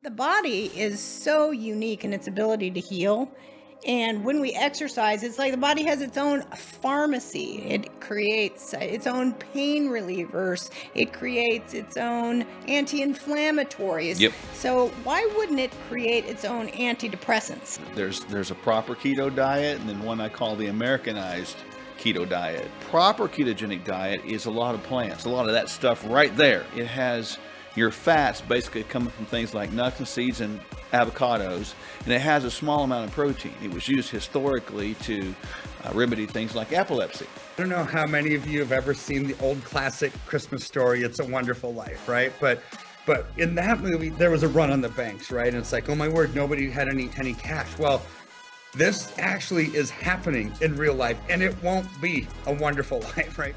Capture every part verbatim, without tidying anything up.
The body is so unique in its ability to heal. And when we exercise, it's like the body has its own pharmacy. It creates its own pain relievers. It creates its own anti-inflammatories. Yep. So why wouldn't it create its own antidepressants? There's there's a proper keto diet and then one I call the Americanized keto diet. Proper ketogenic diet is a lot of plants, a lot of that stuff right there. It has your fats basically coming from things like nuts and seeds and avocados, and it has a small amount of protein. It was used historically to uh, remedy things like epilepsy. I don't know how many of you have ever seen the old classic Christmas story, It's a Wonderful Life, right? But but in that movie, there was a run on the banks, right? And it's like, oh my word, nobody had any any cash. Well, this actually is happening in real life, and it won't be a wonderful life, right?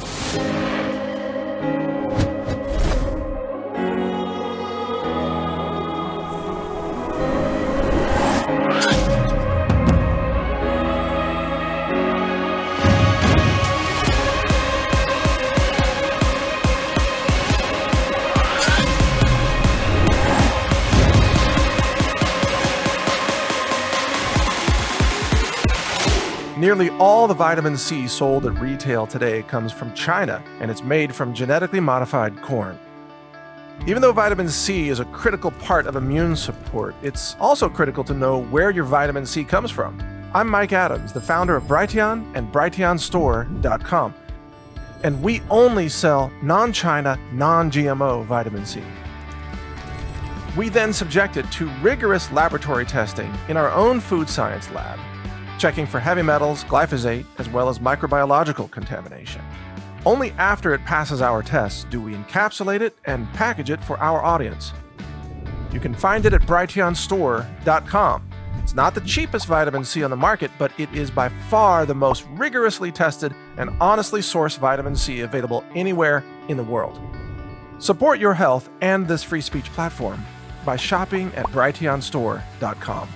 Nearly all the vitamin C sold at retail today comes from China, and it's made from genetically modified corn. Even though vitamin C is a critical part of immune support, it's also critical to know where your vitamin C comes from. I'm Mike Adams, the founder of Brighteon and Brighteon Store dot com, and we only sell non-China, non-G M O vitamin C. We then subject it to rigorous laboratory testing in our own food science lab, checking for heavy metals, glyphosate, as well as microbiological contamination. Only after it passes our tests do we encapsulate it and package it for our audience. You can find it at Brighteon Store dot com. It's not the cheapest vitamin C on the market, but it is by far the most rigorously tested and honestly sourced vitamin C available anywhere in the world. Support your health and this free speech platform by shopping at Brighteon Store dot com.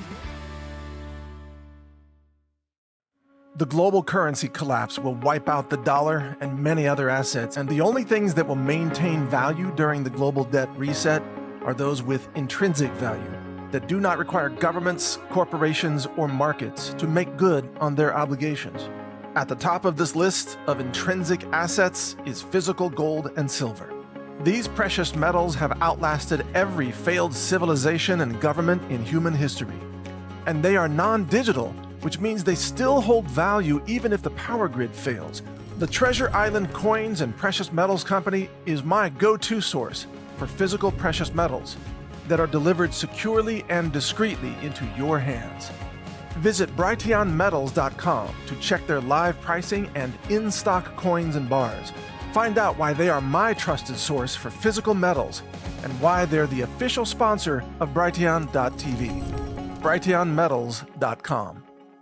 The global currency collapse will wipe out the dollar and many other assets, and the only things that will maintain value during the global debt reset are those with intrinsic value that do not require governments, corporations, or markets to make good on their obligations. At the top of this list of intrinsic assets is physical gold and silver. These precious metals have outlasted every failed civilization and government in human history, and they are non-digital, which means they still hold value even if the power grid fails. The Treasure Island Coins and Precious Metals Company is my go-to source for physical precious metals that are delivered securely and discreetly into your hands. Visit Brighteon Metals dot com to check their live pricing and in-stock coins and bars. Find out why they are my trusted source for physical metals and why they're the official sponsor of Brighteon dot T V. Brighteon Metals dot com.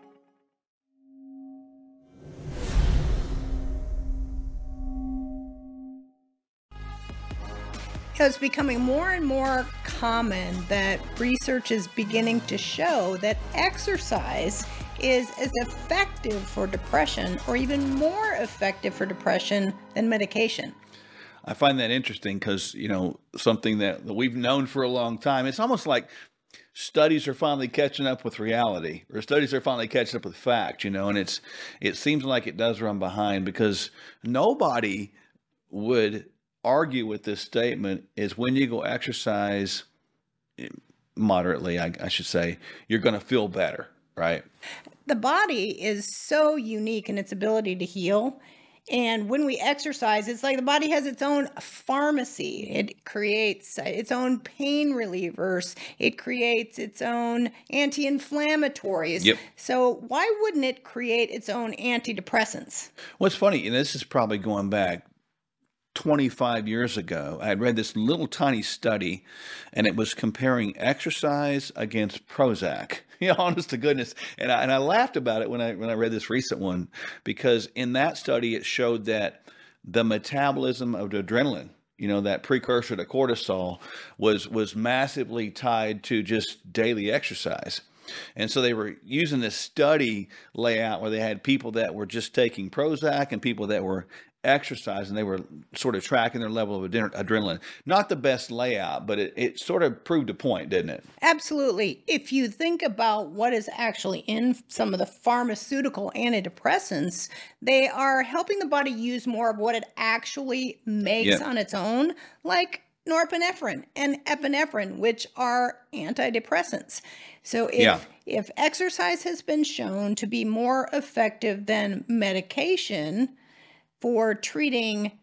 It's becoming more and more common that research is beginning to show that exercise is as effective for depression or even more effective for depression than medication. I find that interesting because, you know, something that, that we've known for a long time, it's almost like studies are finally catching up with reality, or studies are finally catching up with fact, you know, and it's, it seems like it does run behind because nobody would argue with this statement is when you go exercise moderately, I, I should say, you're going to feel better, right? The body is so unique in its ability to heal. And when we exercise, it's like the body has its own pharmacy. It creates its own pain relievers. It creates its own anti-inflammatories. Yep. So why wouldn't it create its own antidepressants? Well, it's funny, and this is probably going back twenty-five years ago. I had read this little tiny study, and it was comparing exercise against Prozac. You know, honest to goodness, and I and I laughed about it when I when I read this recent one, because in that study it showed that the metabolism of the adrenaline, you know, that precursor to cortisol, was was massively tied to just daily exercise. And so they were using this study layout where they had people that were just taking Prozac and people that were exercise, and they were sort of tracking their level of adre- adrenaline. Not the best layout, but it, it sort of proved a point, didn't it? Absolutely. If you think about what is actually in some of the pharmaceutical antidepressants, they are helping the body use more of what it actually makes Yeah. on its own, like norepinephrine and epinephrine, which are antidepressants. So if Yeah. if exercise has been shown to be more effective than medication for treating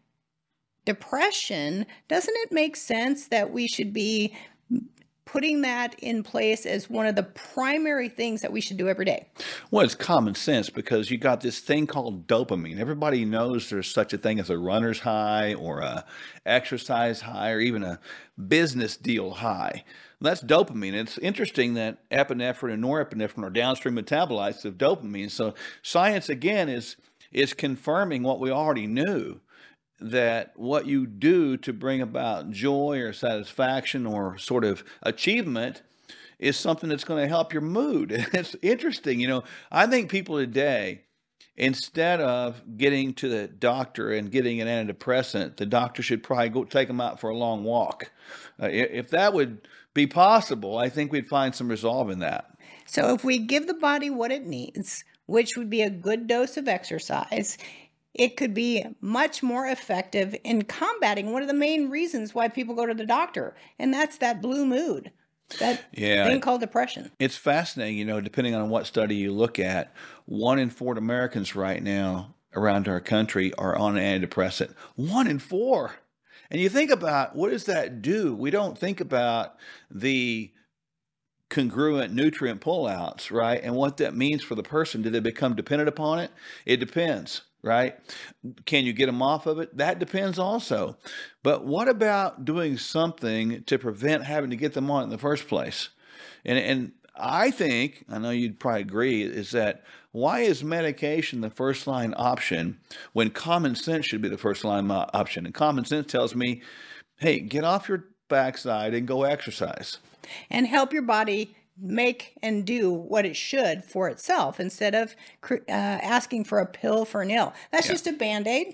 depression, doesn't it make sense that we should be putting that in place as one of the primary things that we should do every day? Well, it's common sense because you got this thing called dopamine. Everybody knows there's such a thing as a runner's high or a exercise high or even a business deal high. That's dopamine. It's interesting that epinephrine and norepinephrine are downstream metabolites of dopamine. So science again is is confirming what we already knew, that what you do to bring about joy or satisfaction or sort of achievement is something that's going to help your mood. And it's interesting, you know, I think people today, instead of getting to the doctor and getting an antidepressant, the doctor should probably go take them out for a long walk. Uh, i- if that would be possible, I think we'd find some resolve in that. So if we give the body what it needs, which would be a good dose of exercise, it could be much more effective in combating one of the main reasons why people go to the doctor, and that's that blue mood, that Yeah. thing called depression. It's fascinating, you know, depending on what study you look at, one in four Americans right now around our country are on an antidepressant. One in four. And you think about, what does that do? We don't think about the congruent nutrient pullouts, right? And what that means for the person. Do they become dependent upon it? It depends, right? Can you get them off of it? That depends also. But what about doing something to prevent having to get them on it in the first place? And and I think, I know you'd probably agree, is that why is medication the first line option when common sense should be the first line mo- option? And common sense tells me, hey, get off your backside and go exercise. And help your body make and do what it should for itself instead of cr- uh, asking for a pill for an ill. That's Yeah. just a Band-Aid.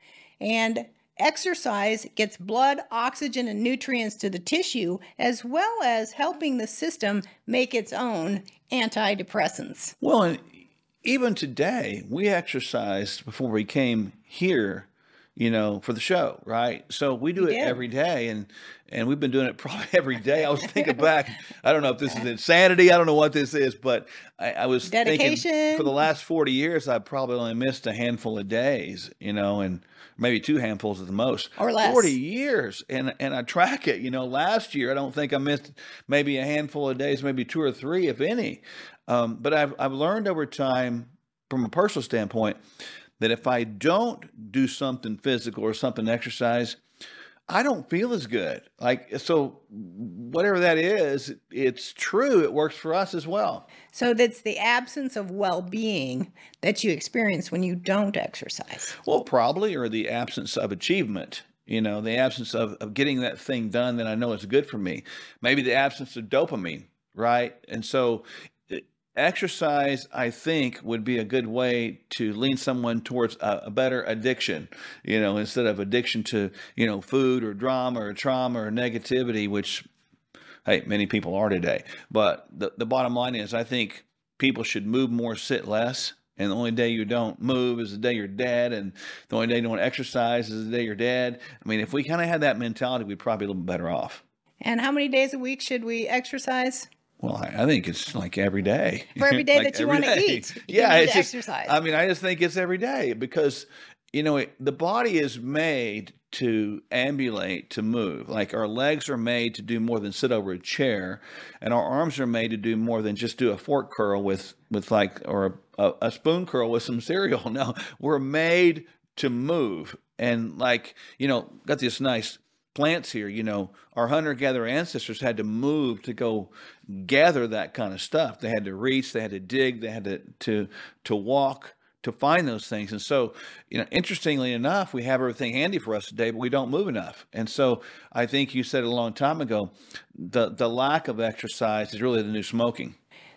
And exercise gets blood, oxygen, and nutrients to the tissue, as well as helping the system make its own antidepressants. Well, and even today, we exercised before we came here, you know, for the show, right? So we do You it did. every day, and and we've been doing it probably every day. I was thinking back, I don't know if this is insanity, I don't know what this is, but I, I was thinking Dedication. for the last forty years, I probably only missed a handful of days, you know, and maybe two handfuls at the most. Or less. forty years, and and I track it. You know, last year I don't think I missed maybe a handful of days, maybe two or three, if any. Um, but I've I've learned over time, from a personal standpoint, that if I don't do something physical or something exercise, I don't feel as good. Like, so whatever that is, it's true. It works for us as well. So that's the absence of well-being that you experience when you don't exercise. Well, probably, or the absence of achievement, you know, the absence of, of getting that thing done that I know is good for me. Maybe the absence of dopamine, right? And so eh, exercise, I think, would be a good way to lean someone towards a, a better addiction, you know, instead of addiction to, you know, food or drama or trauma or negativity, which, hey, many people are today. But the, the bottom line is, I think people should move more, sit less. And the only day you don't move is the day you're dead. And the only day you don't exercise is the day you're dead. I mean, if we kind of had that mentality, we'd probably be a little bit better off. And how many days a week should we exercise? Well, I, I think it's like every day. For every day Like that you every wanna day. eat, you Yeah, need it's to just, exercise. I mean, I just think it's every day because, you know, it, the body is made to ambulate, to move. Like our legs are made to do more than sit over a chair, and our arms are made to do more than just do a fork curl with, with like, or a, a spoon curl with some cereal. No, we're made to move. And like, you know, got this nice plants here, you know, our hunter-gatherer ancestors had to move to go gather that kind of stuff. They had to reach, they had to dig, they had to to to walk to find those things. And so, you know, interestingly enough, we have everything handy for us today, but we don't move enough. And so I think you said it a long time ago, the the lack of exercise is really the new smoking.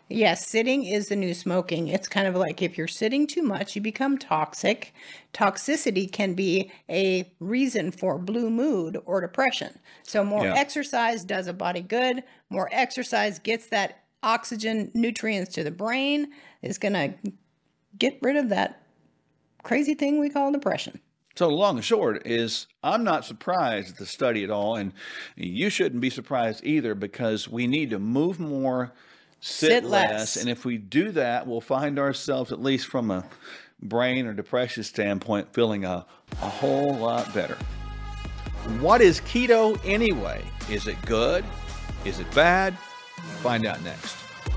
Yes, sitting is the new smoking. It's kind of like if you're sitting too much, you become toxic. Toxicity can be a reason for blue mood or depression. So more Yeah. exercise does a body good. More exercise gets that oxygen nutrients to the brain, is going to get rid of that crazy thing we call depression. So the long and short is I'm not surprised at the study at all, and you shouldn't be surprised either, because we need to move more, sit, Sit less. less. And if we do that, we'll find ourselves, at least from a brain or depression standpoint, feeling a, a whole lot better. What is keto anyway? Is it good? Is it bad? Find out next.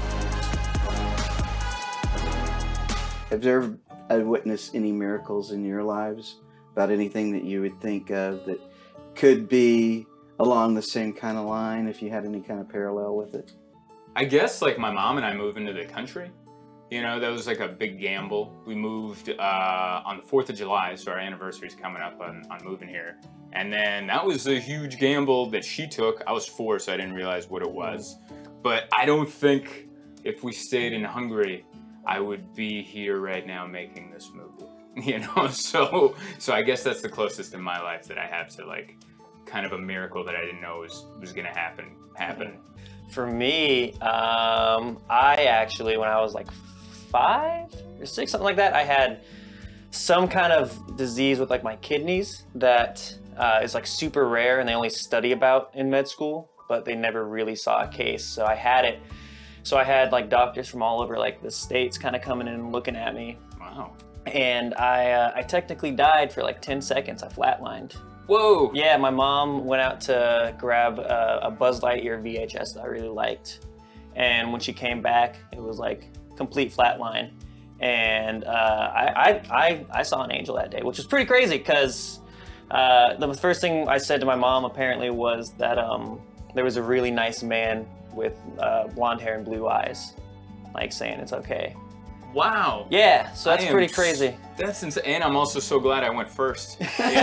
Have you ever uh, witnessed any miracles in your lives about anything that you would think of that could be along the same kind of line, if you had any kind of parallel with it? I guess like my mom and I moving to the country, you know, that was like a big gamble. We moved uh, on the fourth of July, so our anniversary's coming up on, on moving here. And then that was a huge gamble that she took. I was four, so I didn't realize what it was. But I don't think if we stayed in Hungary, I would be here right now making this movie, you know? So, so I guess that's the closest in my life that I have to like kind of a miracle that I didn't know was, was gonna happen, happen. For me, um, I actually, when I was like five or six, something like that, I had some kind of disease with like my kidneys that uh, is like super rare and they only study about in med school, but they never really saw a case. So I had it. So I had like doctors from all over like the States kind of coming in and looking at me. Wow. And I, uh, I technically died for like ten seconds. I flatlined. Whoa. Yeah, my mom went out to grab a, a Buzz Lightyear V H S that I really liked. And when she came back, it was like complete flatline. And uh, I, I, I, I saw an angel that day, which was pretty crazy because uh, the first thing I said to my mom apparently was that um, there was a really nice man with uh, blonde hair and blue eyes, like saying it's okay. Wow. Yeah, so that's I am pretty s- crazy. That's insane. And I'm also so glad I went first. And, uh,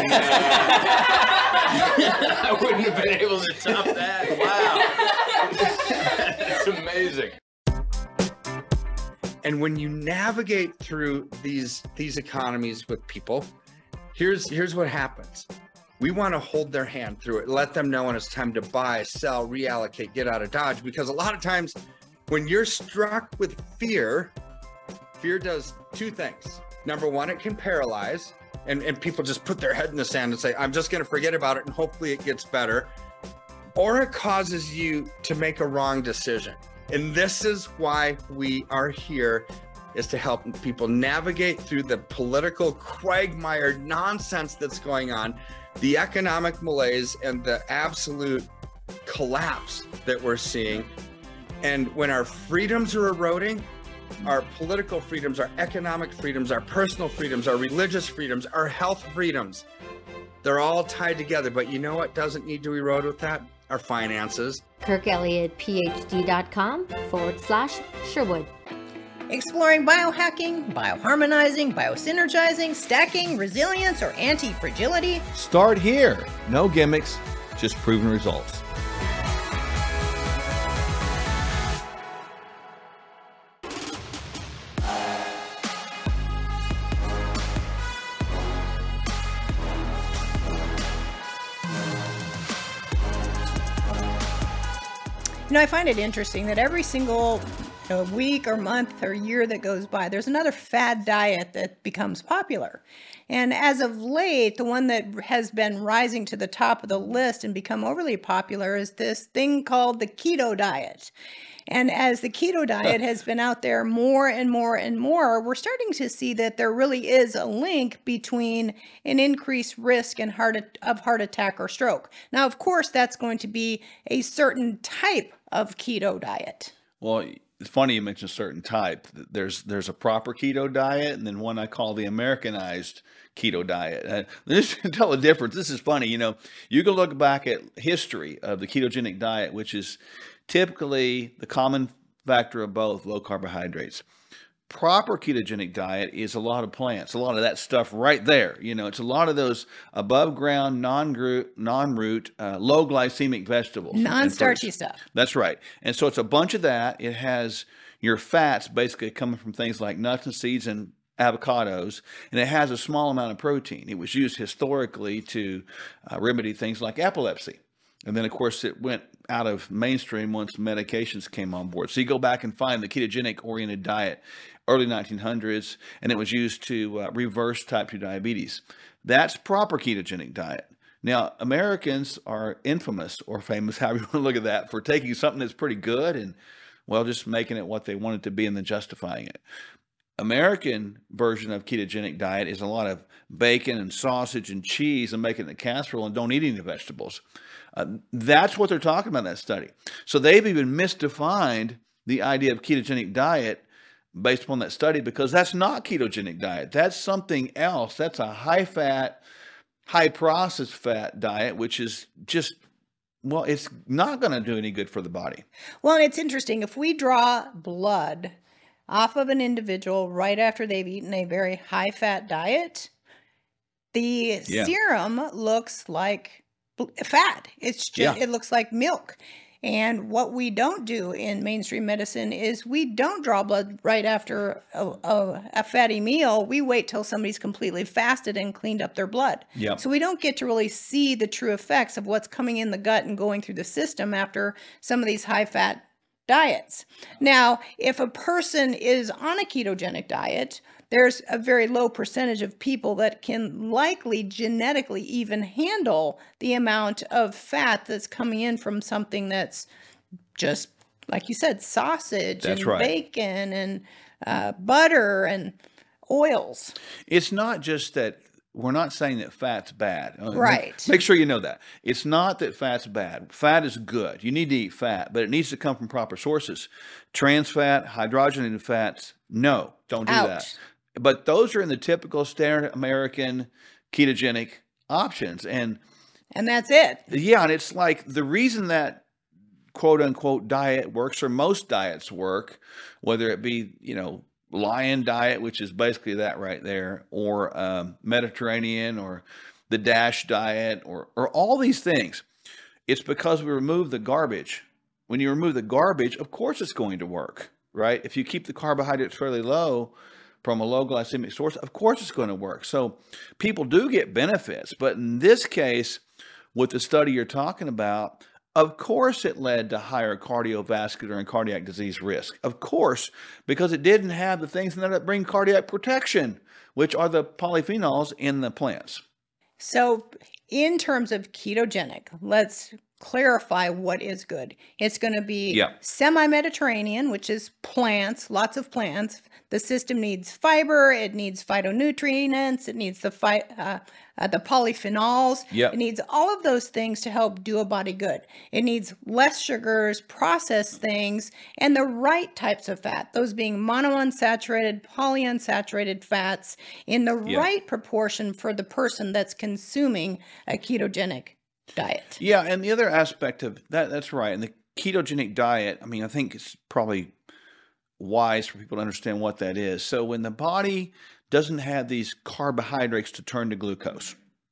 I wouldn't have been able to top that. Wow. That's amazing. And when you navigate through these these economies with people, here's here's what happens. We want to hold their hand through it, let them know when it's time to buy, sell, reallocate, get out of Dodge. Because a lot of times when you're struck with fear, fear does two things. Number one, it can paralyze, and, and people just put their head in the sand and say, I'm just going to forget about it and hopefully it gets better. Or it causes you to make a wrong decision. And this is why we are here, is to help people navigate through the political quagmire nonsense that's going on, the economic malaise, and the absolute collapse that we're seeing. And when our freedoms are eroding, our political freedoms, our economic freedoms, our personal freedoms, our religious freedoms, our health freedoms, they're all tied together. But you know what doesn't need to erode with that? Our finances. Kirk Elliott P H D dot com forward slash Sherwood. Exploring biohacking, bioharmonizing, biosynergizing, stacking, resilience, or anti-fragility. Start here. No gimmicks, just proven results. You know, I find it interesting that every single you know, week or month or year that goes by, there's another fad diet that becomes popular. And as of late, the one that has been rising to the top of the list and become overly popular is this thing called the keto diet. And as the keto diet has been out there more and more and more, we're starting to see that there really is a link between an increased risk and heart of heart attack or stroke. Now, of course, that's going to be a certain type of keto diet. Well, it's funny you mentioned a certain type. There's there's a proper keto diet, and then one I call the Americanized keto diet. Uh, just to tell the difference, this is funny. You know, you can look back at history of the ketogenic diet, which is typically the common factor of both, low carbohydrates. Proper ketogenic diet is a lot of plants, a lot of that stuff right there. You know, it's a lot of those above ground, non-root, non-root, uh, low glycemic vegetables. and Non-starchy fruits. stuff. That's right. And so it's a bunch of that. It has your fats basically coming from things like nuts and seeds and avocados, and it has a small amount of protein. It was used historically to uh, remedy things like epilepsy. And then, of course, it went out of mainstream once medications came on board. So you go back and find the ketogenic-oriented diet, early nineteen hundreds, and it was used to uh, reverse type two diabetes. That's proper ketogenic diet. Now, Americans are infamous or famous, however you want to look at that, for taking something that's pretty good and, well, just making it what they want it to be and then justifying it. American version of ketogenic diet is a lot of bacon and sausage and cheese and making it in a casserole and don't eat any vegetables. Uh, that's what they're talking about in that study. So they've even misdefined the idea of ketogenic diet based upon that study, because that's not ketogenic diet. That's something else. That's a high-fat, high-processed fat diet, which is just, well, it's not going to do any good for the body. Well, and it's interesting. If we draw blood off of an individual right after they've eaten a very high-fat diet, the Yeah. serum looks like bl- fat. It's just, Yeah. it looks like milk. And what we don't do in mainstream medicine is we don't draw blood right after a, a, a fatty meal. We wait till somebody's completely fasted and cleaned up their blood. Yep. So we don't get to really see the true effects of what's coming in the gut and going through the system after some of these high-fat diets. Now, if a person is on a ketogenic diet, there's a very low percentage of people that can likely genetically even handle the amount of fat that's coming in from something that's just, like you said, sausage That's and right. bacon and uh, butter and oils. It's not just that we're not saying that fat's bad. Uh, make- Right. Make, sure you know that. It's not that fat's bad. Fat is good. You need to eat fat, but it needs to come from proper sources. Trans fat, hydrogenated fats, no, don't do Out. that. But those are in the typical standard American ketogenic options. And And that's it. yeah, and it's like the reason that quote unquote diet works, or most diets work, whether it be, you know, Lion diet, which is basically that right there, or um, Mediterranean, or the DASH diet, or or all these things. It's because we remove the garbage. When you remove the garbage, of course it's going to work, right? If you keep the carbohydrates fairly low from a low glycemic source, of course it's going to work. So people do get benefits, but in this case, with the study you're talking about, of course it led to higher cardiovascular and cardiac disease risk. Of course, because it didn't have the things that bring cardiac protection, which are the polyphenols in the plants. So, in terms of ketogenic, let's clarify what is good. It's going to be Yeah. semi-Mediterranean, which is plants, lots of plants. The system needs fiber, it needs phytonutrients, it needs the phy- uh, uh, the polyphenols. Yep. It needs all of those things to help do a body good. It needs less sugars, processed things, and the right types of fat, those being monounsaturated, polyunsaturated fats in the Yeah. right proportion for the person that's consuming a ketogenic diet. Yeah, and the other aspect of that, that's right. And the ketogenic diet, I mean, I think it's probably wise for people to understand what that is. So when the body doesn't have these carbohydrates to turn to glucose,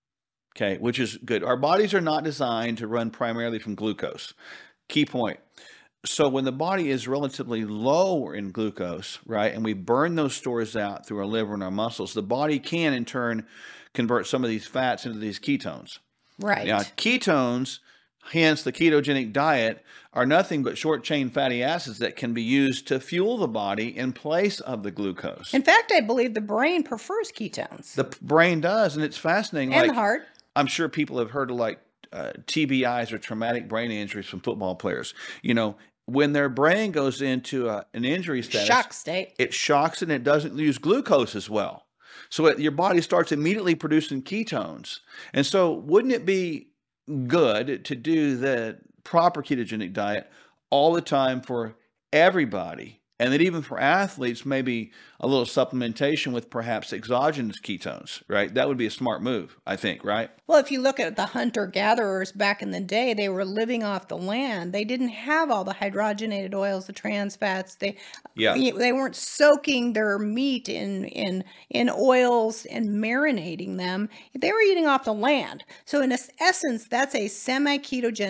okay, which is good. Our bodies are not designed to run primarily from glucose. Key point. So when the body is relatively low in glucose, right, and we burn those stores out through our liver and our muscles, the body can in turn convert some of these fats into these ketones. Right. Now, ketones, hence the ketogenic diet, are nothing but short-chain fatty acids that can be used to fuel the body in place of the glucose. In fact, I believe the brain prefers ketones. The p- brain does, and it's fascinating. and like, the heart. I'm sure people have heard of like uh, T B Is or traumatic brain injuries from football players. You know, when their brain goes into a, an injury status, Shock state. it shocks and it doesn't use glucose as well. So it, your body starts immediately producing ketones. And so wouldn't it be good to do the proper ketogenic diet all the time for everybody? And that even for athletes, maybe a little supplementation with perhaps exogenous ketones, right? That would be a smart move, I think, right? Well, if you look at the hunter-gatherers back in the day, they were living off the land. They didn't have all the hydrogenated oils, the trans fats. They Yeah. they weren't soaking their meat in in in oils and marinating them. They were eating off the land. So in es- essence, that's a semi-ketogenic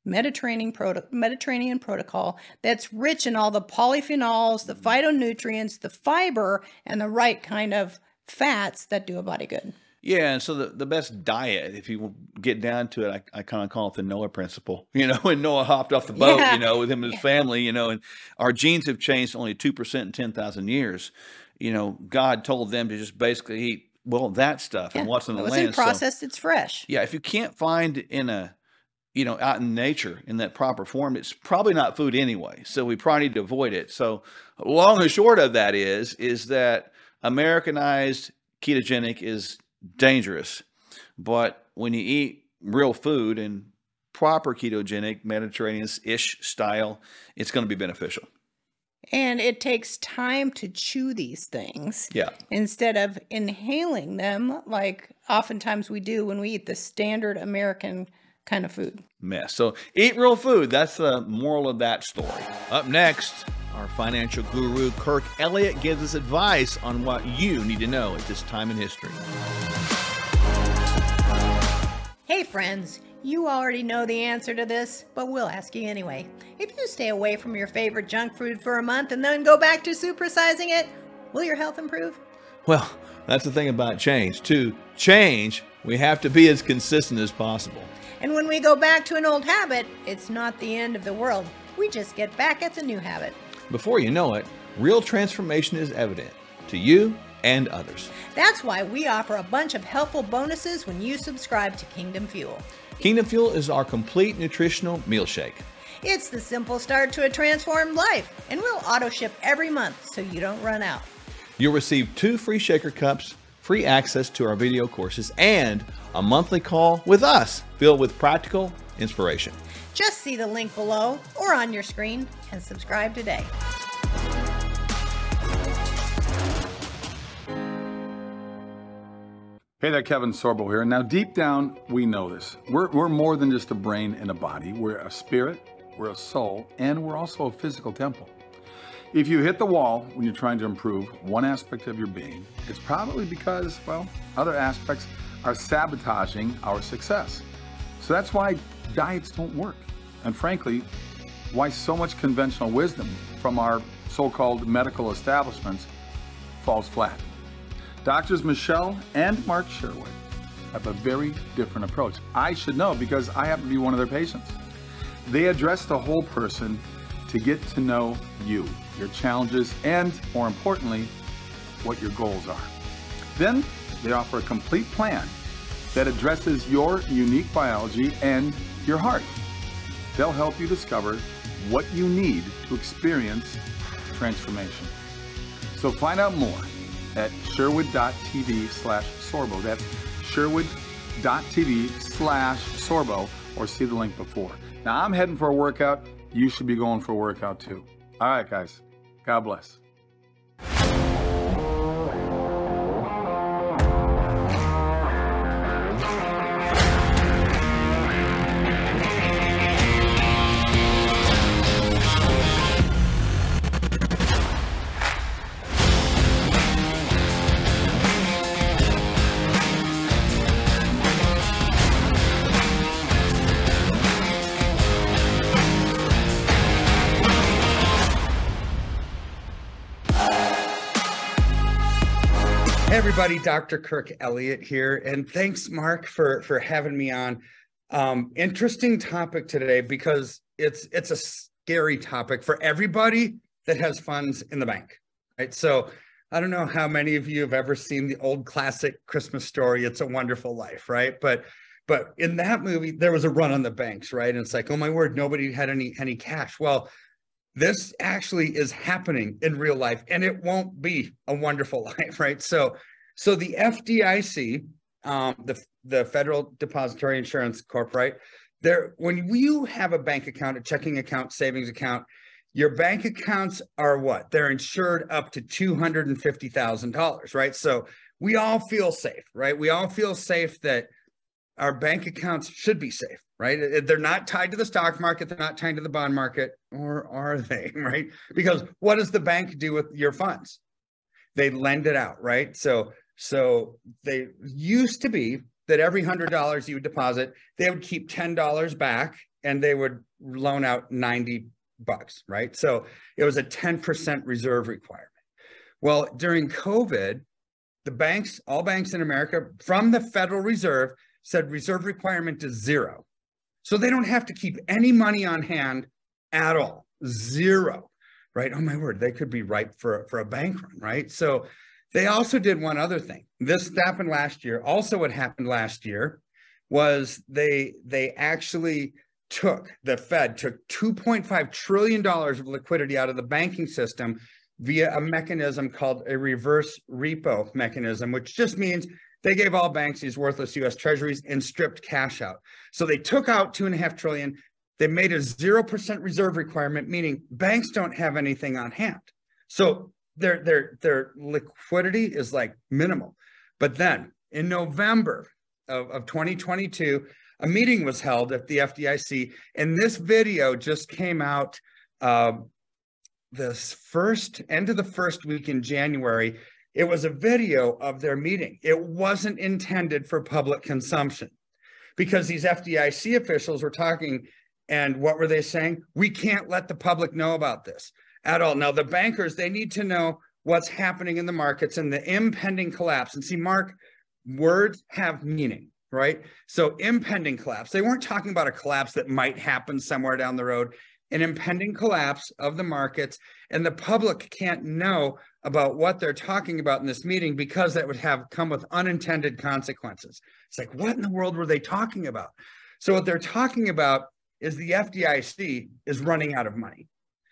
Mediterranean, proto- Mediterranean protocol that's rich in all the polyphenols, the phytonutrients, the fiber, and the right kind of fats that do a body good. Yeah, and so the, the best diet, if you get down to it, I, I kind of call it the Noah principle. You know, when Noah hopped off the boat, Yeah. you know, with him and his family, you know, and our genes have changed only two percent in ten thousand years. You know, God told them to just basically eat, well, that stuff and what's in It the wasn't land. So, processed, it's fresh. yeah, if you can't find in a, you know, out in nature in that proper form, it's probably not food anyway. So we probably need to avoid it. So long and short of that is, is that Americanized ketogenic is dangerous. But when you eat real food and proper ketogenic, Mediterranean-ish style, it's going to be beneficial. And it takes time to chew these things. Yeah. Instead of inhaling them like oftentimes we do when we eat the standard American kind of food. Mess. So eat real food. That's the moral of that story. Up next, our financial guru, Kirk Elliott, gives us advice on what you need to know at this time in history. Hey friends, you already know the answer to this, but we'll ask you anyway. If you stay away from your favorite junk food for a month and then go back to supersizing it, will your health improve? Well, that's the thing about change. To change, we have to be as consistent as possible. And when we go back to an old habit, it's not the end of the world. We just get back at the new habit. Before you know it, real transformation is evident to you and others. That's why we offer a bunch of helpful bonuses when you subscribe to Kingdom Fuel. Kingdom Fuel is our complete nutritional meal shake. It's the simple start to a transformed life, and we'll auto ship every month so you don't run out. You'll receive two free shaker cups, free access to our video courses, and a monthly call with us filled with practical inspiration. Just see the link below or on your screen and subscribe today. Hey there, Kevin Sorbo here. Now, deep down, we know this. We're, we're more than just a brain and a body. We're a spirit, we're a soul, and we're also a physical temple. If you hit the wall when you're trying to improve one aspect of your being, it's probably because, well, other aspects are sabotaging our success. So that's why diets don't work. And frankly, why so much conventional wisdom from our so-called medical establishments falls flat. Doctors Michelle and Mark Sherwood have a very different approach. I should know because I happen to be one of their patients. They address the whole person to get to know you, your challenges, and more importantly, what your goals are. Then they offer a complete plan that addresses your unique biology and your heart. They'll help you discover what you need to experience transformation. So find out more at sherwood.tv slash sorbo. That's sherwood.tv slash sorbo, or see the link before. Now I'm heading for a workout. You should be going for a workout too. All right, guys. God bless. Hey everybody, Doctor Kirk Elliott here, and thanks, Mark, for for having me on. Um, interesting topic today because it's it's a scary topic for everybody that has funds in the bank, right? So I don't know how many of you have ever seen the old classic Christmas story, It's a Wonderful Life, right? But but in that movie, there was a run on the banks, right? And it's like, oh my word, nobody had any any cash. Well, this actually is happening in real life, and it won't be a wonderful life, right? So, so the F D I C, um, the the Federal Depository Insurance Corp, right? There, when you have a bank account, a checking account, savings account, your bank accounts are what? They're insured up to two hundred fifty thousand dollars, right? So we all feel safe, right? We all feel safe that our bank accounts should be safe, right? They're not tied to the stock market. They're not tied to the bond market, or are they, right? Because what does the bank do with your funds? They lend it out, right? So, so they used to be that every one hundred dollars you would deposit, they would keep ten dollars back and they would loan out ninety bucks, right? So it was a ten percent reserve requirement. Well, during COVID, the banks, all banks in America from the Federal Reserve said reserve requirement is zero. So they don't have to keep any money on hand at all, zero, right? Oh my word, they could be ripe for, for a bank run, right? So they also did one other thing. This happened last year. Also what happened last year was they, they actually took, the Fed took two point five trillion dollars of liquidity out of the banking system via a mechanism called a reverse repo mechanism, which just means they gave all banks these worthless U S treasuries and stripped cash out. So they took out two and a half trillion. They made a zero percent reserve requirement, meaning banks don't have anything on hand. So their, their, their liquidity is like minimal. But then in November of, of twenty twenty-two, a meeting was held at the F D I C, and this video just came out uh, this first end of the first week in January. It was a video of their meeting. It wasn't intended for public consumption because these F D I C officials were talking, and what were they saying? We can't let the public know about this at all. Now, the bankers, they need to know what's happening in the markets and the impending collapse. And see, Mark, words have meaning, right? So impending collapse. They weren't talking about a collapse that might happen somewhere down the road. An impending collapse of the markets, and the public can't know about what they're talking about in this meeting because that would have come with unintended consequences. It's like, what in the world were they talking about? So what they're talking about is the F D I C is running out of money.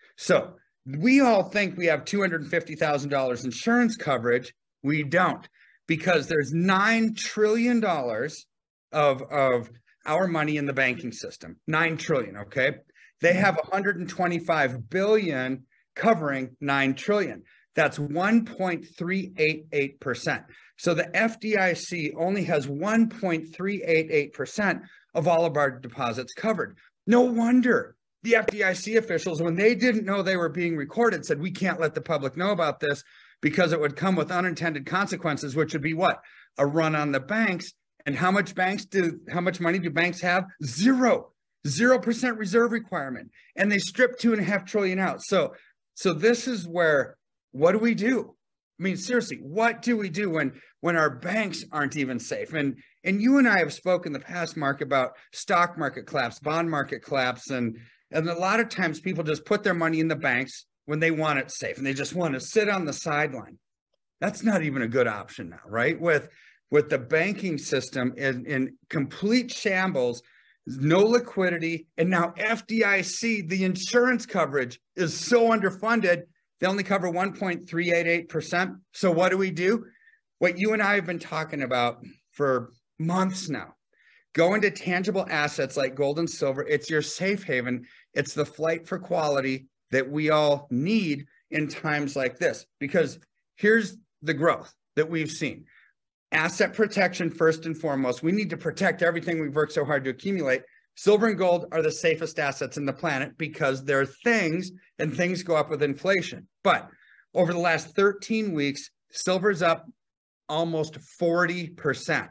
So we all think we have two hundred fifty thousand dollars insurance coverage. We don't, because there's nine trillion dollars of, of our money in the banking system, nine trillion, okay? They have one hundred twenty-five billion covering nine trillion. That's one point three eight eight percent. So the F D I C only has one point three eight eight percent of all of our deposits covered. No wonder the F D I C officials, when they didn't know they were being recorded, said, we can't let the public know about this because it would come with unintended consequences, which would be what? A run on the banks. And how much banks do, how much money do banks have? Zero. Zero percent reserve requirement, and they stripped two and a half trillion out. So, so this is where, what do we do? I mean, seriously, what do we do when when our banks aren't even safe? And and you and I have spoken in the past, Mark, about stock market collapse, bond market collapse, and and a lot of times people just put their money in the banks when they want it safe, and they just want to sit on the sideline. That's not even a good option now, right? With with the banking system in, in complete shambles. No liquidity, and now F D I C, the insurance coverage is so underfunded, they only cover one point three eight eight percent. So what do we do? What you and I have been talking about for months now. Go into tangible assets like gold and silver. It's your safe haven. It's the flight for quality that we all need in times like this, because here's the growth that we've seen. Asset protection, first and foremost. We need to protect everything we've worked so hard to accumulate. Silver and gold are the safest assets in the planet because they're things, and things go up with inflation. But over the last thirteen weeks, silver's up almost forty percent.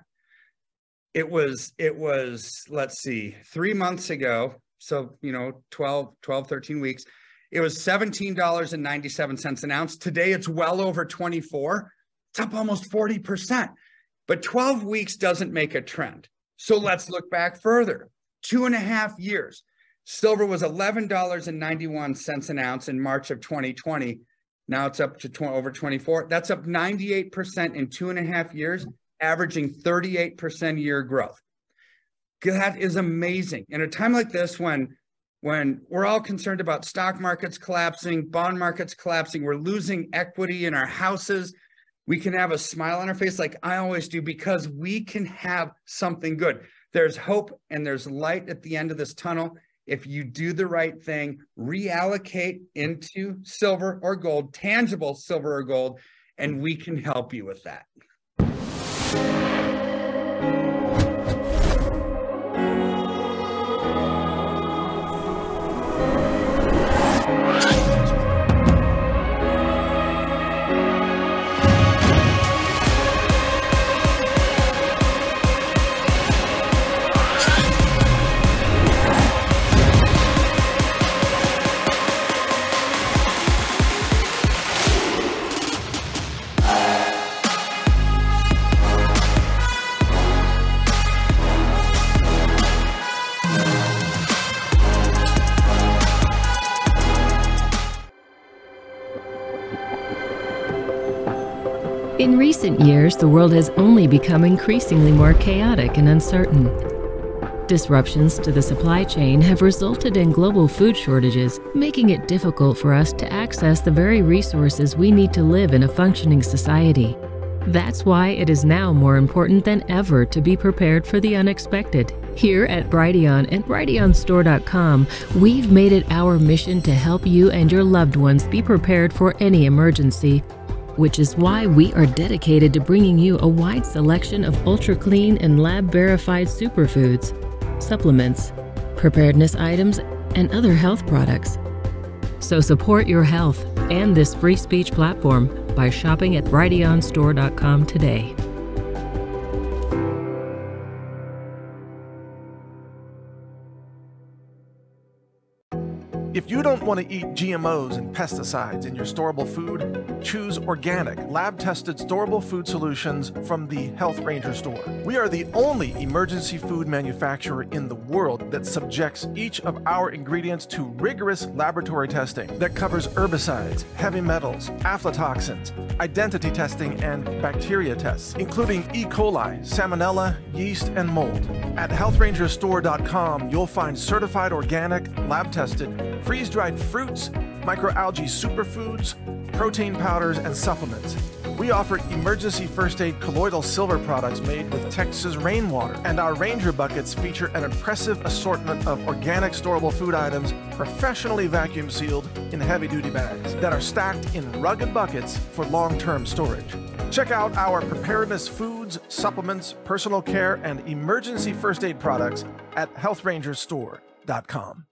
It was, it was, let's see, three months ago, so, you know, twelve, twelve, thirteen weeks, it was seventeen dollars and ninety-seven cents an ounce. Today, it's well over twenty-four. It's up almost forty percent. But twelve weeks doesn't make a trend. So let's look back further. Two and a half years. Silver was eleven dollars and ninety-one cents an ounce in March of twenty twenty. Now it's up to tw- over twenty-four. That's up ninety-eight percent in two and a half years, averaging thirty-eight percent year growth. That is amazing. In a time like this, when, when we're all concerned about stock markets collapsing, bond markets collapsing, we're losing equity in our houses, we can have a smile on our face like I always do because we can have something good. There's hope and there's light at the end of this tunnel. If you do the right thing, reallocate into silver or gold, tangible silver or gold, and we can help you with that. In recent years, the world has only become increasingly more chaotic and uncertain. Disruptions to the supply chain have resulted in global food shortages, making it difficult for us to access the very resources we need to live in a functioning society. That's why it is now more important than ever to be prepared for the unexpected. Here at Brighteon and Brighteon Store dot com, we've made it our mission to help you and your loved ones be prepared for any emergency, which is why we are dedicated to bringing you a wide selection of ultra-clean and lab-verified superfoods, supplements, preparedness items, and other health products. So support your health and this free speech platform by shopping at Brighteon Store dot com today. If you don't want to eat G M Os and pesticides in your storable food, choose organic, lab-tested storable food solutions from the Health Ranger store. We are the only emergency food manufacturer in the world that subjects each of our ingredients to rigorous laboratory testing that covers herbicides, heavy metals, aflatoxins, identity testing, and bacteria tests, including E. coli, salmonella, yeast, and mold. At Health Ranger Store dot com, you'll find certified organic, lab-tested, freeze-dried fruits, microalgae superfoods, protein powders, and supplements. We offer emergency first aid colloidal silver products made with Texas rainwater, and our Ranger buckets feature an impressive assortment of organic storable food items professionally vacuum sealed in heavy-duty bags that are stacked in rugged buckets for long-term storage. Check out our preparedness foods, supplements, personal care, and emergency first aid products at Health Ranger Store dot com.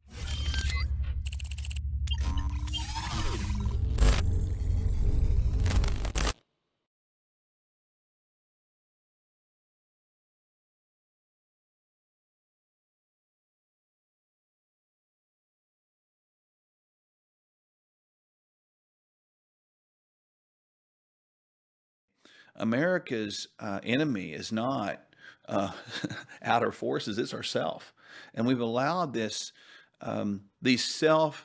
America's uh, enemy is not uh, outer forces; it's ourself, and we've allowed this um, these self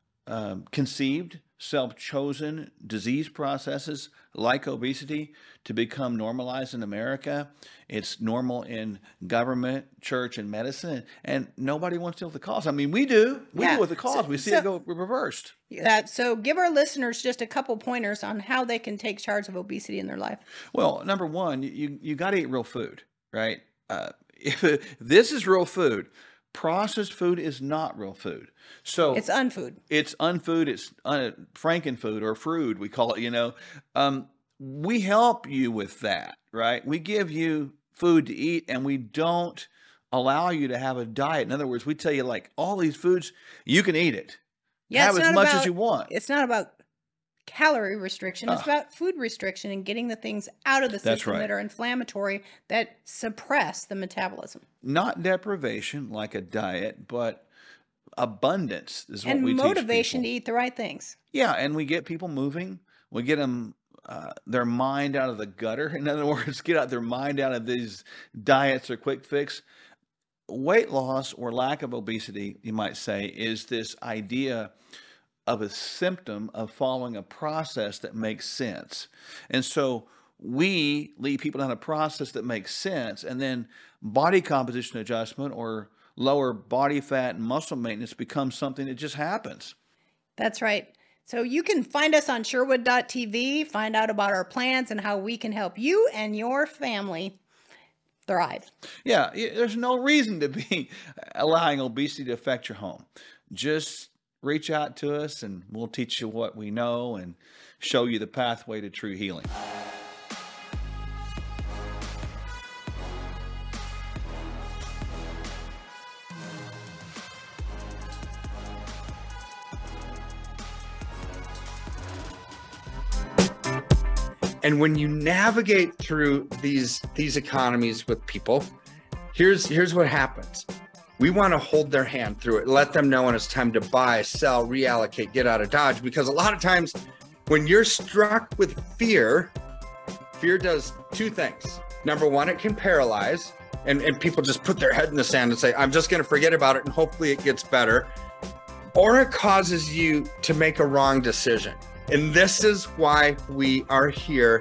um, conceived, self chosen disease processes like obesity to become normalized in America. It's normal in government, church, and medicine, and nobody wants to deal with the cause. I mean, we do. We Yeah. deal with the cause. So- we see so- it go reversed. That so give our listeners just a couple pointers on how they can take charge of obesity in their life. Well, number one, you you got to eat real food, right? Uh, if this is real food, processed food is not real food. So It's unfood. it's unfood. It's un, frankenfood or fruit, we call it. You know, um, we help you with that, right? We give you food to eat, and we don't allow you to have a diet. In other words, we tell you like all these foods, you can eat it. Yeah, have it's as not much as about- you want. It's not about calorie restriction. It's Ah. about food restriction and getting the things out of the That's system right. that are inflammatory that suppress the metabolism. Not deprivation like a diet, but abundance is what And we motivation teach to people. eat the right things. Yeah, and we get people moving. We get them uh, their mind out of the gutter. In other words, get out their mind out of these diets or quick fix. Weight loss or lack of obesity, you might say, is this idea of a symptom of following a process that makes sense. And so we lead people down a process that makes sense, and then body composition adjustment or lower body fat and muscle maintenance becomes something that just happens. That's right. So you can find us on Sherwood dot T V, find out about our plans and how we can help you and your family thrive. Yeah, y- there's no reason to be allowing obesity to affect your home. Just reach out to us and we'll teach you what we know and show you the pathway to true healing. And when you navigate through these these economies with people, here's here's what happens. We want to hold their hand through it, let them know when it's time to buy, sell, reallocate, get out of Dodge. Because a lot of times when you're struck with fear, fear does two things. Number one, it can paralyze, and, and people just put their head in the sand and say, I'm just going to forget about it and hopefully it gets better. Or it causes you to make a wrong decision. And this is why we are here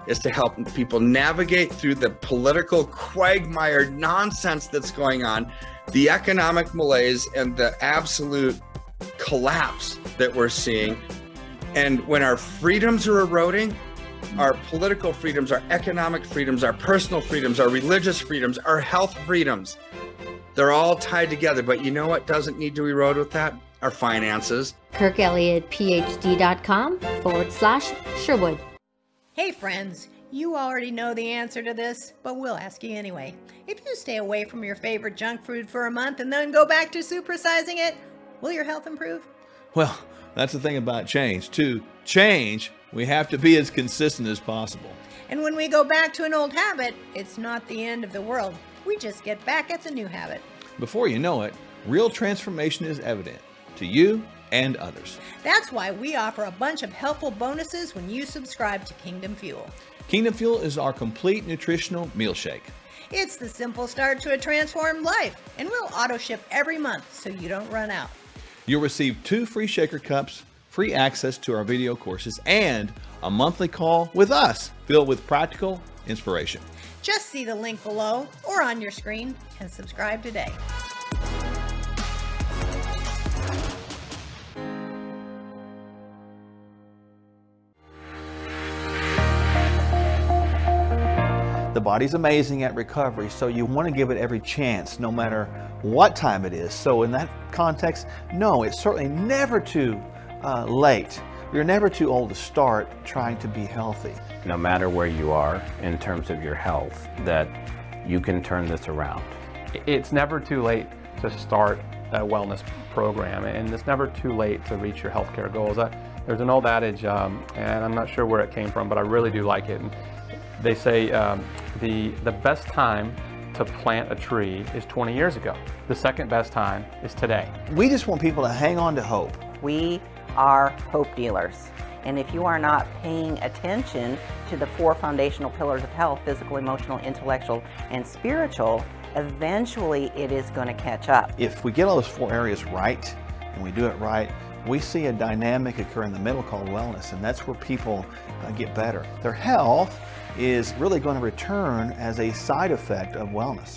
is to help people navigate through the political quagmire nonsense that's going on, the economic malaise, and the absolute collapse that we're seeing. And when our freedoms are eroding, our political freedoms, our economic freedoms, our personal freedoms, our religious freedoms, our health freedoms, they're all tied together. But you know what doesn't need to erode with that? Our finances. Kirk Elliott P H D dot com forward slash Sherwood. Hey friends, you already know the answer to this, but we'll ask you anyway. If you stay away from your favorite junk food for a month and then go back to supersizing it, will your health improve? Well, that's the thing about change. To change, we have to be as consistent as possible. And when we go back to an old habit, it's not the end of the world. We just get back at the new habit. Before you know it, real transformation is evident to you and others. That's why we offer a bunch of helpful bonuses when you subscribe to Kingdom Fuel. Kingdom Fuel is our complete nutritional meal shake. It's the simple start to a transformed life, and we'll auto ship every month so you don't run out. You'll receive two free shaker cups, free access to our video courses, and a monthly call with us filled with practical inspiration. Just see the link below or on your screen and subscribe today. The body's amazing at recovery, so you want to give it every chance, no matter what time it is. So in that context, no, it's certainly never too uh, late. You're never too old to start trying to be healthy. No matter where you are in terms of your health, that you can turn this around. It's never too late to start a wellness program, and it's never too late to reach your healthcare goals. I, there's an old adage, um, and I'm not sure where it came from, but I really do like it. And they say um, the, the best time to plant a tree is twenty years ago. The second best time is today. We just want people to hang on to hope. We are hope dealers. And if you are not paying attention to the four foundational pillars of health, physical, emotional, intellectual, and spiritual, eventually it is going to catch up. If we get all those four areas right, and we do it right, we see a dynamic occur in the middle called wellness, and that's where people uh, get better. Their health is really going to return as a side effect of wellness.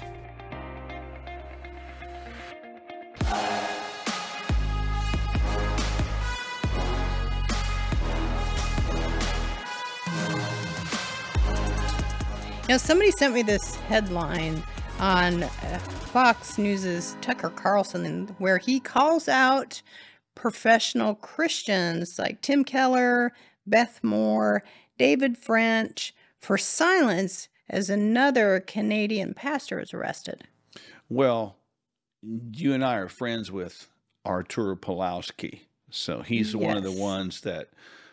Now, somebody sent me this headline on uh, Fox News's Tucker Carlson, where he calls out professional Christians like Tim Keller, Beth Moore, David French for silence as another Canadian pastor is arrested. Well, you and I are friends with Artur Pawlowski. So he's Yes. one of the ones that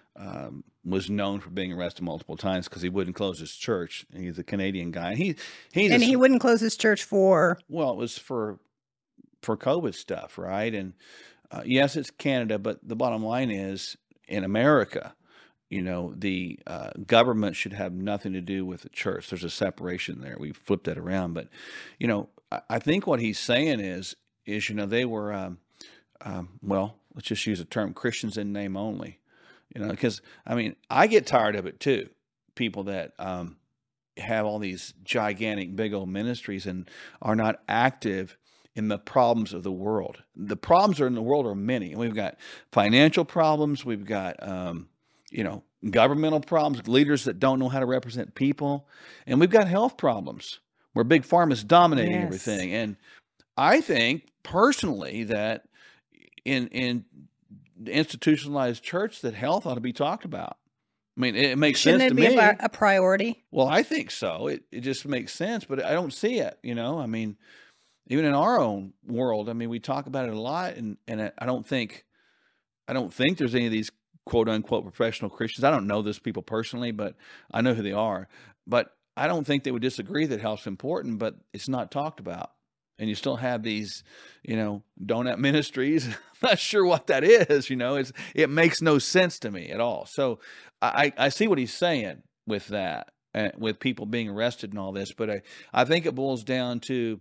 um, was known for being arrested multiple times because he wouldn't close his church. He's a Canadian guy. He he's And a- he wouldn't close his church for... well, it was for for COVID stuff, right? And uh, yes, it's Canada, but the bottom line is in America, you know, the uh, government should have nothing to do with the church. There's a separation there. We flipped that around, but you know, I, I think what he's saying is is you know they were um, um, well, let's just use the term Christians in name only. You know, because I mean, I get tired of it too. People that um, have all these gigantic, big old ministries and are not active in the problems of the world. The problems are in the world are many. We've got financial problems. We've got, um, you know, governmental problems, leaders that don't know how to represent people. And we've got health problems where big pharma is dominating Yes. everything. And I think personally that in, in the institutionalized church that health ought to be talked about. I mean, it, it makes Shouldn't sense it to be me. a, a priority? Well, I think so. It it just makes sense, but I don't see it, you know? I mean, even in our own world, I mean, we talk about it a lot, and and I I don't think I don't think there's any of these quote unquote professional Christians. I don't know those people personally, but I know who they are. But I don't think they would disagree that health's important, but it's not talked about. And you still have these, you know, donut ministries. I'm not sure what that is, you know, it's, it makes no sense to me at all. So I, I see what he's saying with that, uh, with people being arrested and all this, but I, I think it boils down to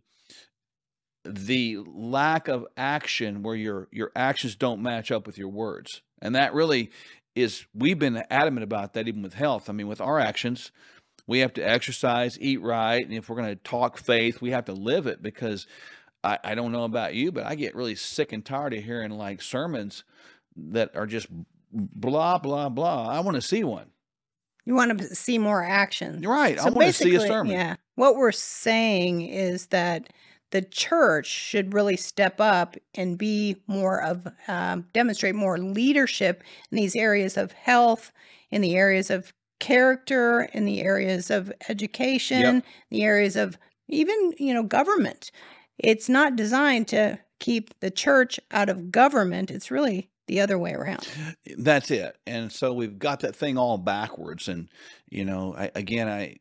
the lack of action where your, your actions don't match up with your words. And that really is we've been adamant about that even with health. I mean, with our actions, we have to exercise, eat right, and if we're going to talk faith, we have to live it, because I, I don't know about you, but I get really sick and tired of hearing like sermons that are just blah, blah, blah. I want to see one. You want to see more action. Right. I So want to see a basically, sermon. yeah. What we're saying is that the church should really step up and be more of, um, demonstrate more leadership in these areas of health, in the areas of character, in the areas of education, Yep. the areas of even, you know, government. It's not designed to keep the church out of government. It's really the other way around. That's it. And so we've got that thing all backwards. And, you know, I, again, I,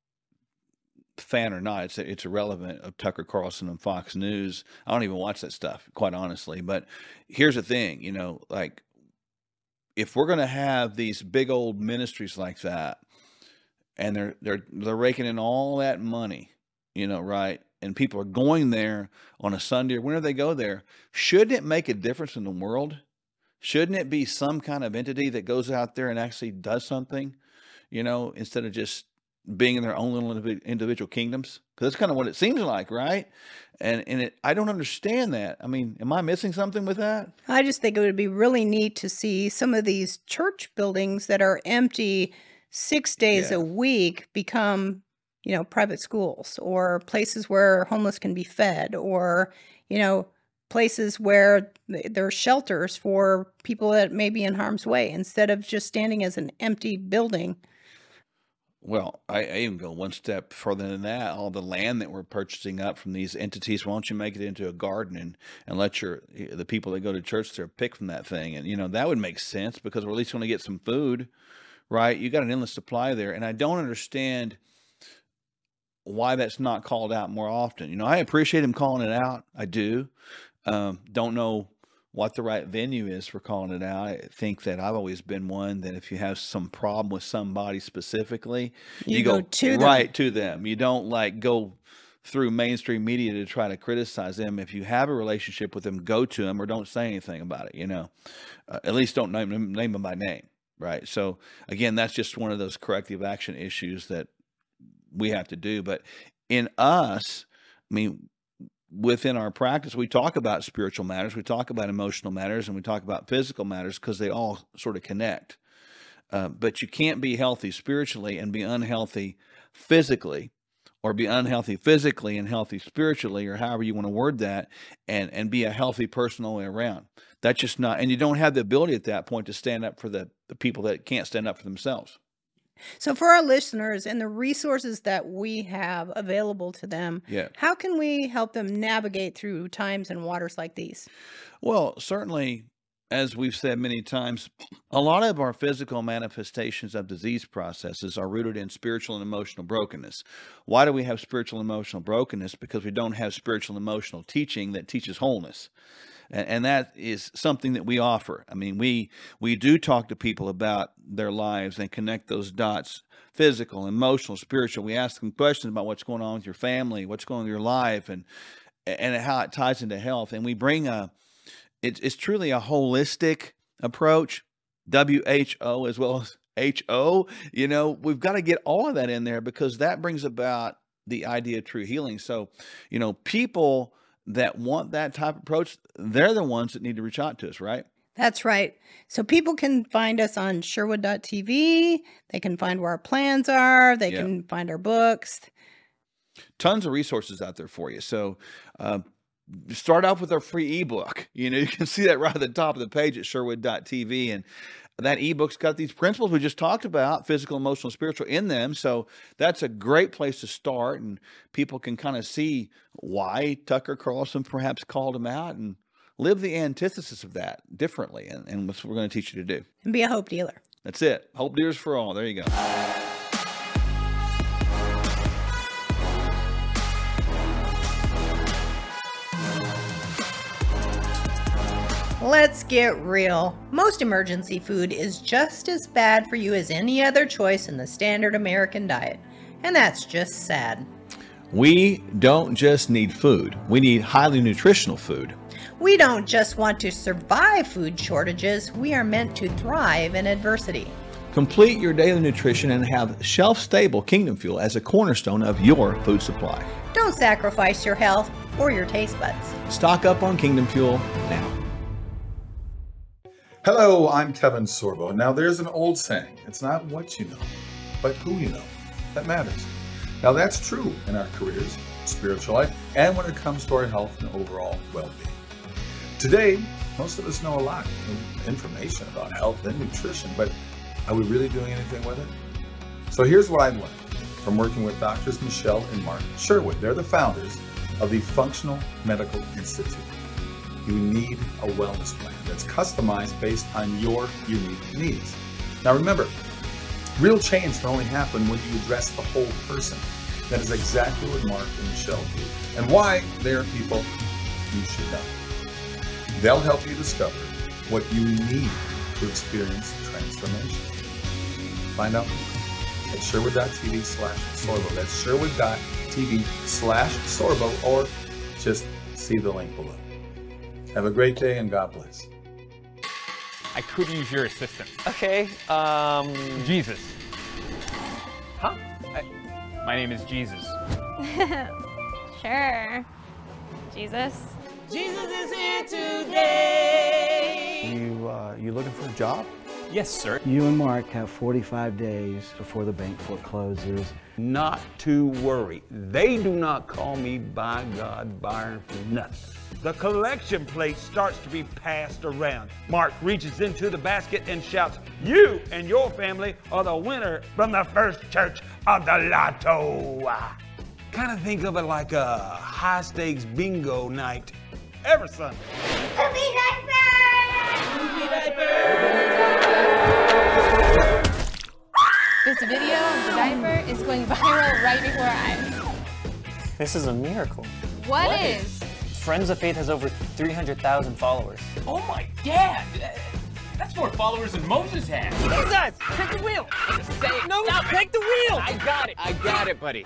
fan or not, it's it's irrelevant of Tucker Carlson and Fox News. I don't even watch that stuff, quite honestly. But here's the thing, you know, like if we're going to have these big old ministries like that, and they're they're they're raking in all that money, you know, right? And people are going there on a Sunday or whenever they go there, shouldn't it make a difference in the world? Shouldn't it be some kind of entity that goes out there and actually does something, you know, instead of just being in their own little indivi- individual kingdoms? Because that's kind of what it seems like, right? And and it, I don't understand that. I mean, am I missing something with that? I just think it would be really neat to see some of these church buildings that are empty six days Yeah. a week become, you know, private schools or places where homeless can be fed, or, you know, places where th- there are shelters for people that may be in harm's way, instead of just standing as an empty building. Well, I, I even go one step further than that. All the land that we're purchasing up from these entities, why don't you make it into a garden and, and let your the people that go to church there pick from that thing? And, you know, that would make sense, because we're at least going to get some food, right? You got an endless supply there. And I don't understand why that's not called out more often. You know, I appreciate him calling it out. I do. Um, don't know what the right venue is for calling it out. I think that I've always been one that if you have some problem with somebody specifically, You you, go go, to them. right to them. You don't like go through mainstream media to try to criticize them. If you have a relationship with them, go to them, or don't say anything about it. You know, uh, at least don't name them, name them by name. Right. So again, that's just one of those corrective action issues that we have to do. But in us, I mean, within our practice, we talk about spiritual matters, we talk about emotional matters, and we talk about physical matters, because they all sort of connect. Uh, but you can't be healthy spiritually and be unhealthy physically, or be unhealthy physically and healthy spiritually, or however you want to word that, and, and be a healthy person all the way around. That's just not, and you don't have the ability at that point to stand up for the, the people that can't stand up for themselves. So for our listeners and the resources that we have available to them, Yeah. how can we help them navigate through times and waters like these? Well, certainly, as we've said many times, a lot of our physical manifestations of disease processes are rooted in spiritual and emotional brokenness. Why do we have spiritual and emotional brokenness? Because we don't have spiritual and emotional teaching that teaches wholeness. And, and that is something that we offer. I mean, we we do talk to people about their lives and connect those dots, physical, emotional, spiritual. We ask them questions about what's going on with your family, what's going on with your life, and and how it ties into health. And we bring a, it's, it's truly a holistic approach, W H O as well as H O. You know, we've got to get all of that in there, because that brings about the idea of true healing. So, you know, people that want that type of approach, they're the ones that need to reach out to us, right? That's right. So people can find us on Sherwood dot T V. They can find where our plans are. They Yeah. can find our books. Tons of resources out there for you. So uh, start off with our free ebook. You know, you can see that right at the top of the page at Sherwood dot T V. And that ebook's got these principles we just talked about, physical, emotional, spiritual, in them. So that's a great place to start. And people can kind of see why Tucker Carlson perhaps called him out, and live the antithesis of that differently. And, and that's what we're going to teach you to do. And be a hope dealer. That's it. Hope Dealers for All. There you go. Let's get real. Most emergency food is just as bad for you as any other choice in the standard American diet. And that's just sad. We don't just need food, we need highly nutritional food. We don't just want to survive food shortages, we are meant to thrive in adversity. Complete your daily nutrition and have shelf-stable Kingdom Fuel as a cornerstone of your food supply. Don't sacrifice your health or your taste buds. Stock up on Kingdom Fuel now. Hello, I'm Kevin Sorbo. Now, there's an old saying, it's not what you know, but who you know that matters. Now, that's true in our careers, spiritual life, and when it comes to our health and overall well-being. Today, most of us know a lot of information about health and nutrition, but are we really doing anything with it? So here's what I've learned from working with Doctors Michelle and Mark Sherwood. They're the founders of the Functional Medical Institute. You need a wellness plan that's customized based on your unique needs. Now remember, real change can only happen when you address the whole person. That is exactly what Mark and Michelle do, and why they are people you should know. They'll help you discover what you need to experience transformation. Find out more at Sherwood.tv slash Sorbo. That's Sherwood.tv slash Sorbo, or just see the link below. Have a great day and God bless. I could use your assistance. Okay, um... Jesus. Huh? I, my name is Jesus. Sure. Jesus. Jesus is here today. You, uh, you looking for a job? Yes, sir. You and Mark have forty-five days before the bank forecloses. Not to worry. They do not call me by God Byron for nothing. The collection plate starts to be passed around. Mark reaches into the basket and shouts, "You and your family are the winner from the first church of the lotto." Kind of think of it like a high-stakes bingo night every Sunday. Poopy diaper! Poopy diaper! This video of the diaper is going viral right before our eyes. This is a miracle. What, What is? is? Friends of Faith has over three hundred thousand followers. Oh my dad! That's more followers than Moses had. Jesus! Take the wheel! Just say it. No, Stop take the wheel! I got it. I got it, buddy.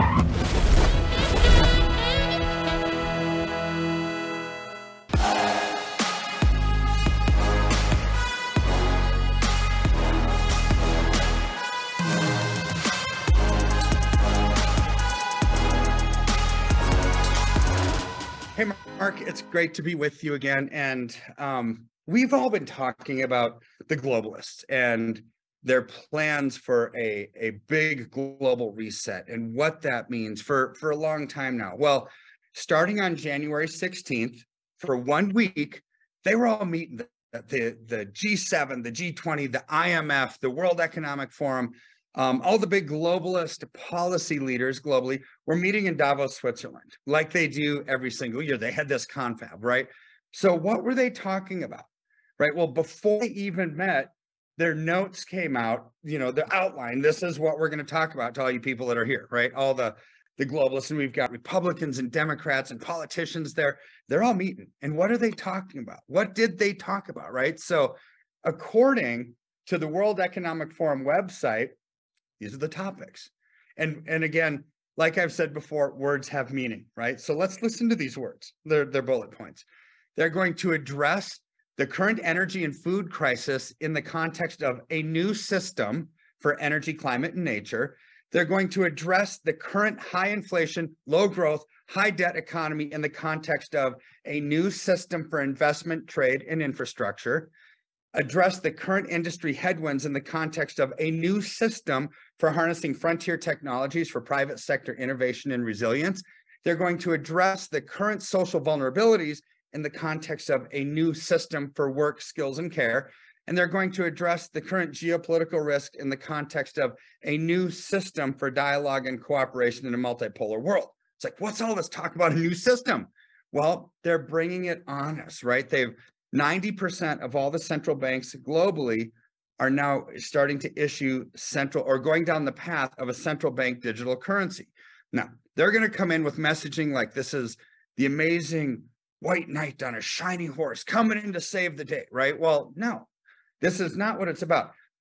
Hey, Mark, it's great to be with you again. And um, we've all been talking about the globalists and their plans for a, a big global reset and what that means for, for a long time now. Well, starting on January sixteenth, for one week, they were all meeting the, the, the G seven, the G twenty, the I M F, the World Economic Forum. Um, all the big globalist policy leaders globally were meeting in Davos, Switzerland, like they do every single year. They had this confab, right? So what were they talking about, right? Well, before they even met, their notes came out, you know, the outline. This is what we're going to talk about to all you people that are here, right? All the, the globalists, and we've got Republicans and Democrats and politicians there. They're all meeting. And what are they talking about? What did they talk about, right? So according to the World Economic Forum website, these are the topics. And, and again, like I've said before, words have meaning, right? So let's listen to these words. They're, they're bullet points. They're going to address the current energy and food crisis in the context of a new system for energy, climate, and nature. They're going to address the current high inflation, low growth, high debt economy in the context of a new system for investment, trade, and infrastructure. Address the current industry headwinds in the context of a new system for harnessing frontier technologies for private sector innovation and resilience. They're going to address the current social vulnerabilities in the context of a new system for work, skills, and care. And they're going to address the current geopolitical risk in the context of a new system for dialogue and cooperation in a multipolar world. It's like, what's all this talk about a new system? Well, they're bringing it on us, right? They've ninety percent of all the central banks globally are now starting to issue central or going down the path of a central bank digital currency. Now, they're going to come in with messaging like this is the amazing white knight on a shiny horse coming in to save the day, right? Well, no, this is not what it's about.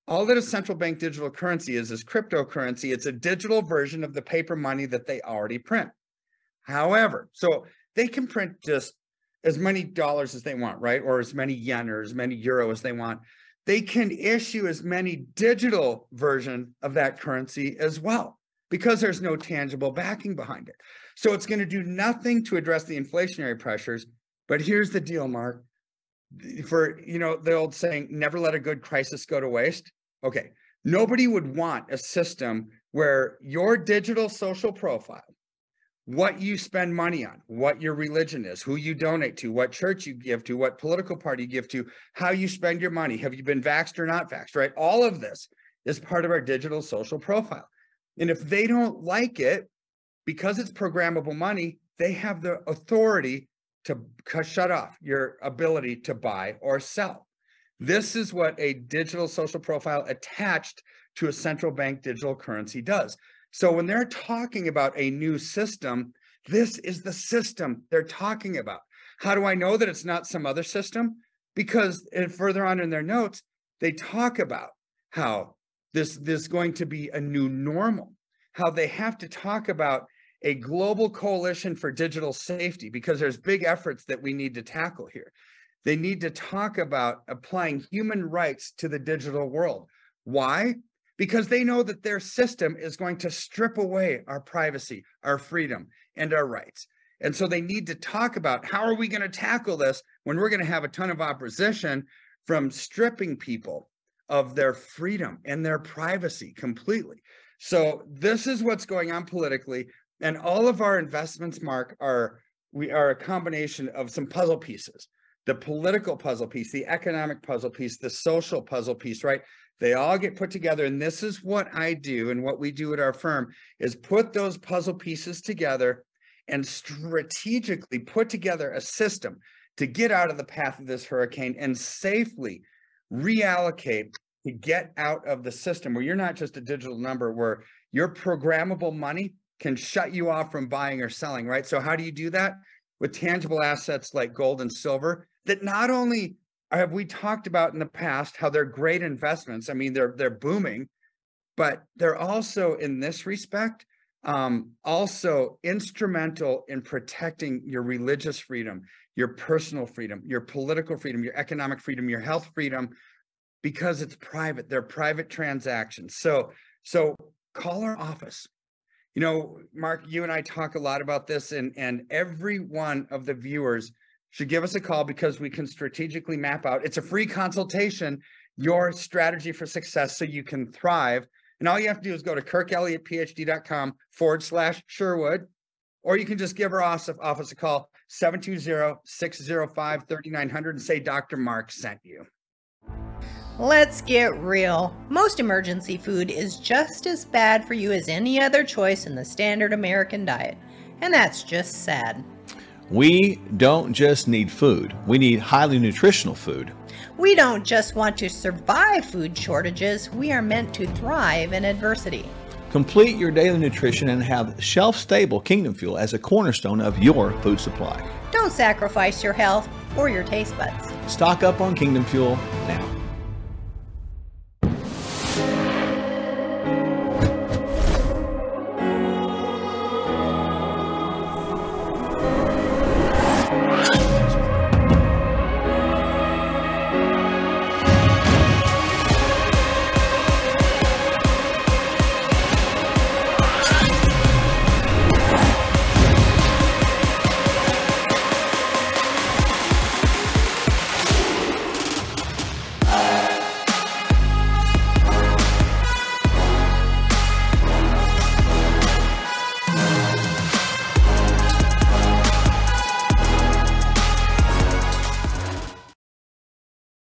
All that a central bank digital currency is, is cryptocurrency. It's a digital version of the paper money that they already print. However, so they can print just as many dollars as they want, right? Or as many yen or as many euro as they want. They can issue as many digital version of that currency as well, because there's no tangible backing behind it. So it's going to do nothing to address the inflationary pressures. But here's the deal, Mark. For, you know, the old saying, never let a good crisis go to waste. Okay, nobody would want a system where your digital social profile, what you spend money on, what your religion is, who you donate to, what church you give to, what political party you give to, how you spend your money, have you been vaxxed or not vaxxed, right? All of this is part of our digital social profile. And if they don't like it, because it's programmable money, they have the authority to shut off your ability to buy or sell. This is what a digital social profile attached to a central bank digital currency does. So when they're talking about a new system, this is the system they're talking about. How do I know that it's not some other system? Because further on in their notes, they talk about how this, this is going to be a new normal, how they have to talk about a global coalition for digital safety, because there's big efforts that we need to tackle here. They need to talk about applying human rights to the digital world. Why? Because they know that their system is going to strip away our privacy, our freedom, and our rights. And so they need to talk about how are we going to tackle this when we're going to have a ton of opposition from stripping people of their freedom and their privacy completely. So this is what's going on politically. And all of our investments, Mark, are we are a combination of some puzzle pieces. The political puzzle piece, the economic puzzle piece, the social puzzle piece, right? They all get put together. And this is what I do and what we do at our firm is put those puzzle pieces together and strategically put together a system to get out of the path of this hurricane and safely reallocate to get out of the system where you're not just a digital number, where your programmable money can shut you off from buying or selling, right? So how do you do that? With tangible assets like gold and silver that not only have we talked about in the past how they're great investments, I mean, they're they're booming, but they're also in this respect, um, also instrumental in protecting your religious freedom, your personal freedom, your political freedom, your economic freedom, your health freedom, because it's private. They're private transactions. So, so call our office. You know, Mark, you and I talk a lot about this, and, and every one of the viewers should give us a call because we can strategically map out. It's a free consultation, your strategy for success so you can thrive. And all you have to do is go to kirkelliottphd.com forward slash Sherwood, or you can just give our office a call, seven two zero, six zero five, three nine zero zero, and say Doctor Mark sent you. Let's get real. Most emergency food is just as bad for you as any other choice in the standard American diet. And that's just sad. We don't just need food. We need highly nutritional food. We don't just want to survive food shortages. We are meant to thrive in adversity. Complete your daily nutrition and have shelf-stable Kingdom Fuel as a cornerstone of your food supply. Don't sacrifice your health or your taste buds. Stock up on Kingdom Fuel now.